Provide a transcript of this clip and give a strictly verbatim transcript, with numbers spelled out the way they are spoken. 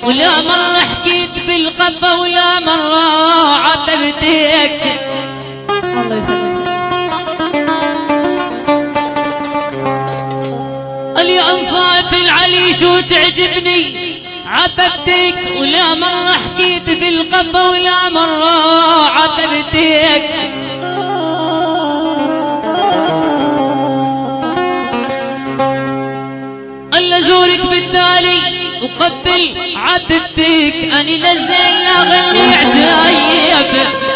ولا مرة حكيت بالقبة ولا مرة عاتبتك. الله يخليك. اليوم صايف العليش وتعجبني عاتبتك، ولا مرة حكيت بالقبة ولا مرة عاتبتك. الله زورك بالتالي وقبل عاتبتك، اني للزين لا غني عتايب.